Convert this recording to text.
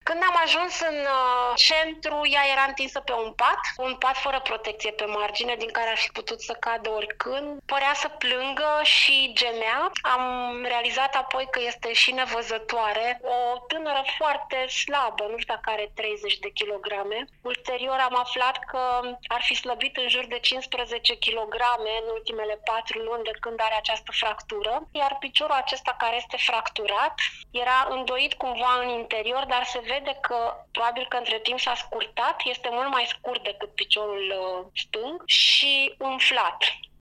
Când am ajuns în centru, ea era întinsă pe un pat fără protecție pe margine, din care ar fi putut să cadă oricând. Părea să plângă și gemea. Am realizat apoi că este și nevăzătoare, o tânără foarte slabă, nu știu dacă are 30 de kilograme. Ulterior am aflat că ar fi slăbit în jur de 15 kilograme în ultimele 4 luni de când are această fractură, iar piciorul acesta care este fracturat era îndoit cumva în interior, dar se vede că probabil că între timp s-a scurtat, este mult mai scurt decât piciorul stâng și umflat.